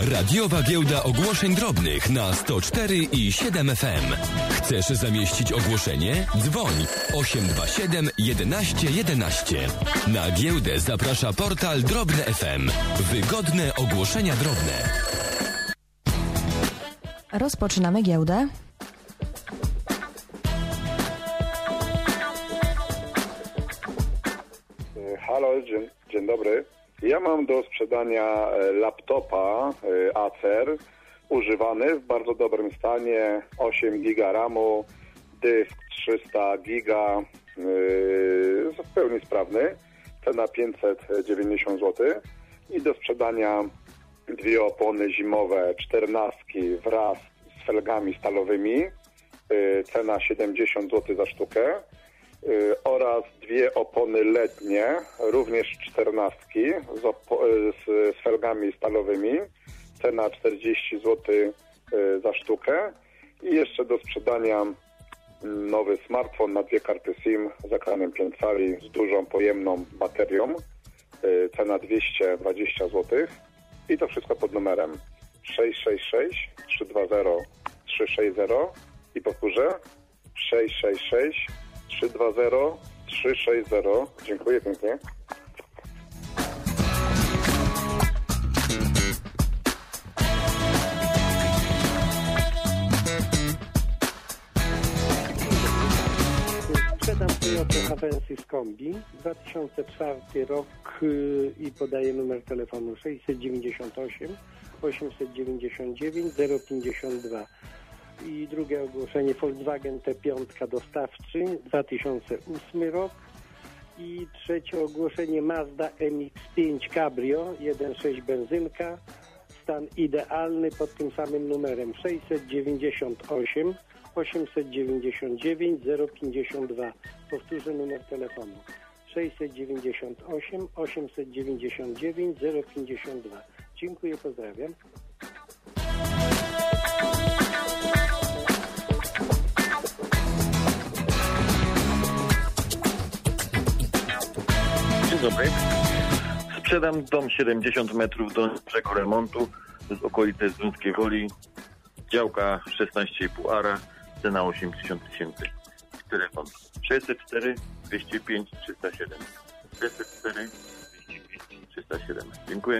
Radiowa giełda ogłoszeń drobnych na 104 i 7 FM. Chcesz zamieścić ogłoszenie? Dzwoń 827 11 11. Na giełdę zaprasza portal Drobne FM. Wygodne ogłoszenia drobne. Rozpoczynamy giełdę. Halo, dzień dobry. Ja mam do sprzedania laptopa Acer, używany w bardzo dobrym stanie, 8 giga RAMu, dysk 300 giga, w pełni sprawny, cena 590 zł. I do sprzedania dwie opony zimowe 14 wraz z felgami stalowymi, cena 70 zł za sztukę. Oraz dwie opony letnie, również 14 z felgami stalowymi, cena 40 zł za sztukę. I jeszcze do sprzedania nowy smartfon na dwie karty SIM z ekranem 5 cali z dużą pojemną baterią, cena 220 zł. I to wszystko pod numerem 666 320 360 i powtórzę 666 320 360. Dziękuję pięknie. Sprzedam Toyota Avensis Kombi, 2004 rok i podaję numer telefonu 698 899 052. I drugie ogłoszenie Volkswagen T5 dostawczy, 2008 rok. I trzecie ogłoszenie Mazda MX-5 Cabrio, 1.6 benzynka, stan idealny pod tym samym numerem 698 899 052. Powtórzę numer telefonu 698 899 052. Dziękuję, pozdrawiam. Dzień dobry. Sprzedam dom 70 metrów do brzegu remontu z okolicy Zduńskiej Woli. Działka 16,5 ara, cena 80 tysięcy. Telefon 604 205 307. 604 205 307. Dziękuję.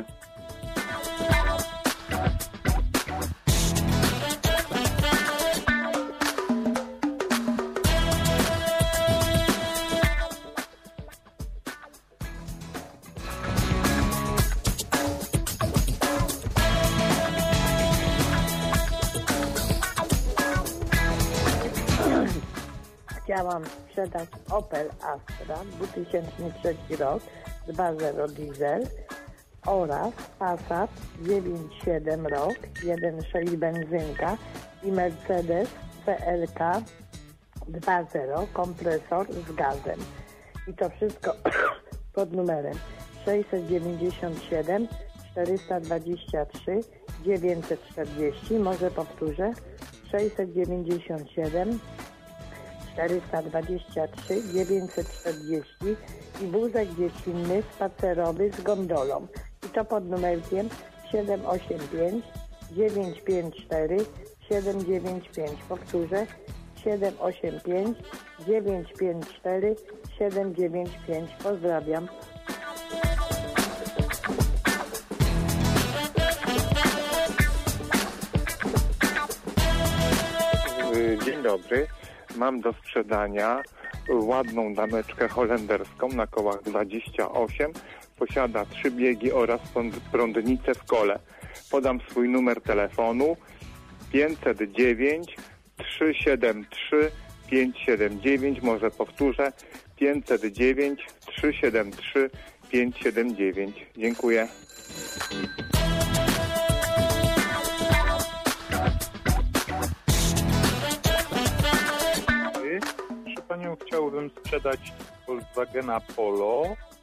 Chciałam sprzedać Opel Astra 2003 rok 2.0 diesel oraz Passat 9.7 rok 1.6 benzynka i Mercedes CLK 2.0 kompresor z gazem. I to wszystko pod numerem 697 423 940. Może powtórzę 697 423 940 i wózek dziecinny spacerowy z gondolą. I to pod numerkiem 785 954 795. Powtórzę 785 954 795. Pozdrawiam. Dzień dobry. Mam do sprzedania ładną dameczkę holenderską na kołach 28. Posiada 3 biegi oraz prądnicę w kole. Podam swój numer telefonu 509 373 579. Może powtórzę 509 373 579. Dziękuję. Panią chciałbym sprzedać Volkswagena Polo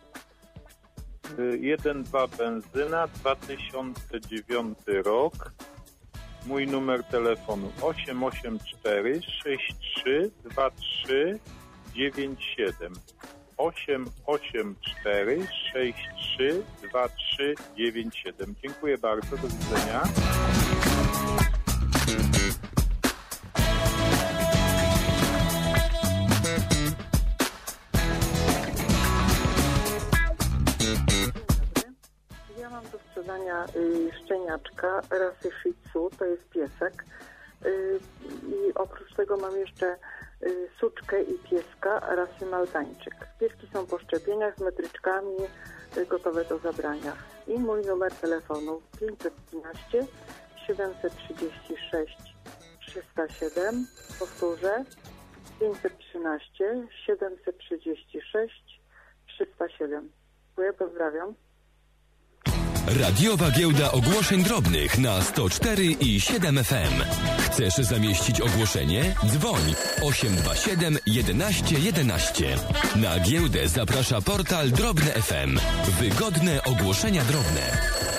1.2 benzyna 2009 rok. Mój numer telefonu 884 63 23 97 884 63 2397. Dziękuję bardzo, do widzenia. Ja mam do sprzedania szczeniaczka rasy Shih Tzu, to jest piesek. I oprócz tego mam jeszcze suczkę i pieska rasy Maltańczyk. Pieski są po szczepieniach z metryczkami, gotowe do zabrania. I mój numer telefonu 513 736 307. Powtórzę 513 736 307. Dziękuję, pozdrawiam. Radiowa Giełda Ogłoszeń Drobnych na 104 i 7 FM. Chcesz zamieścić ogłoszenie? Dzwoń 827 11 11. Na giełdę zaprasza portal Drobne FM. Wygodne ogłoszenia drobne.